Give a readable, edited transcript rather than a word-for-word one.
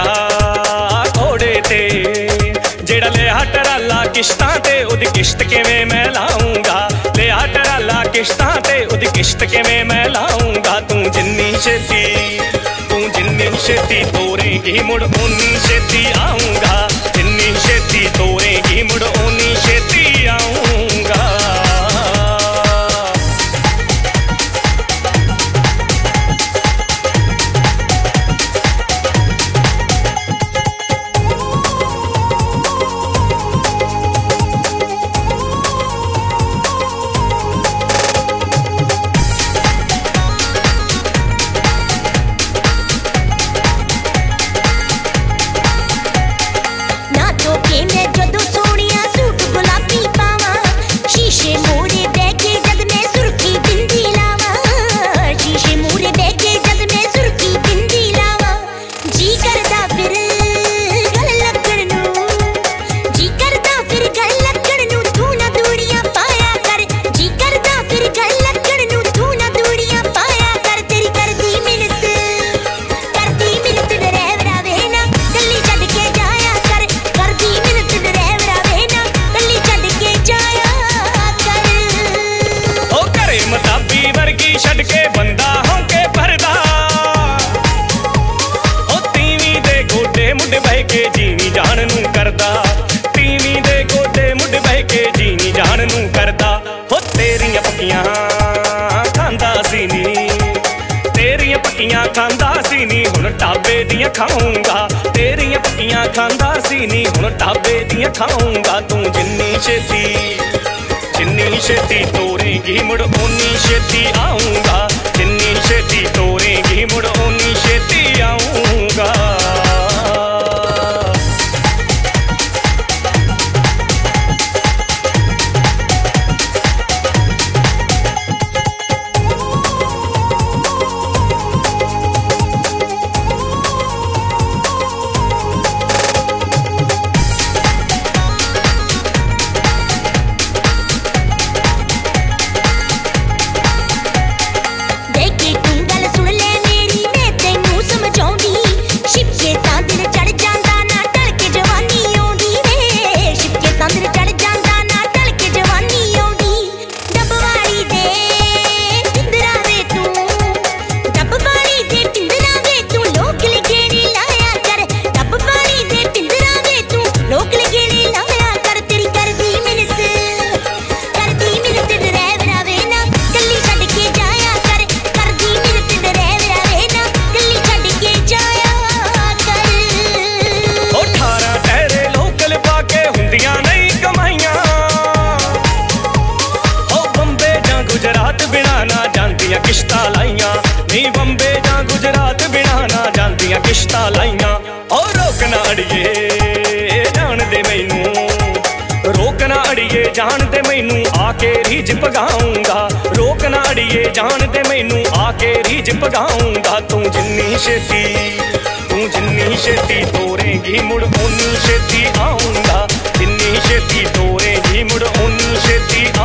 जा घोड़े ते, जेड़ा लिया टराला किश्तां ते उदी किश्त किवें मैं लाऊंगा। लिया टराला किश्तां ते उदी किश्त किवें मैं लाऊंगा। तू जिन्नी छेती तोरेगी मुड़ उन्नी छेती आऊंगा। जिन्नी छेती तोरेगी मुड़ उन्नी छेती आऊंगा। खांदा सी नी हुण ढाबे दियां खाऊंगा। तेरियां पक्कियां खांदा सी नी हुण ढाबे दियां खाऊंगा। तू जिन्नी छेती तोरेगी मुड़ उन्नी छेती आऊंगा। जिन्नी छेती तोरेगी मुड़ उन्नी छेती आऊंगा। किश्ता लाइया नी बंबे जा गुजरात बिना ना जांदियां किश्ता लाइया। और रोकना अड़िए जान दे मैनू, रोकना अड़िए जान दे मैनू आके रीज पगाऊंगा। रोकना अड़िए जान दे मैनू आके रीज पगाऊंगा। तू जिन्नी छेती तोरेगी मुड़ उन्नी छेती आऊंगा। जिन्नी छेती तोरेगी मुड़ उन्नी छेती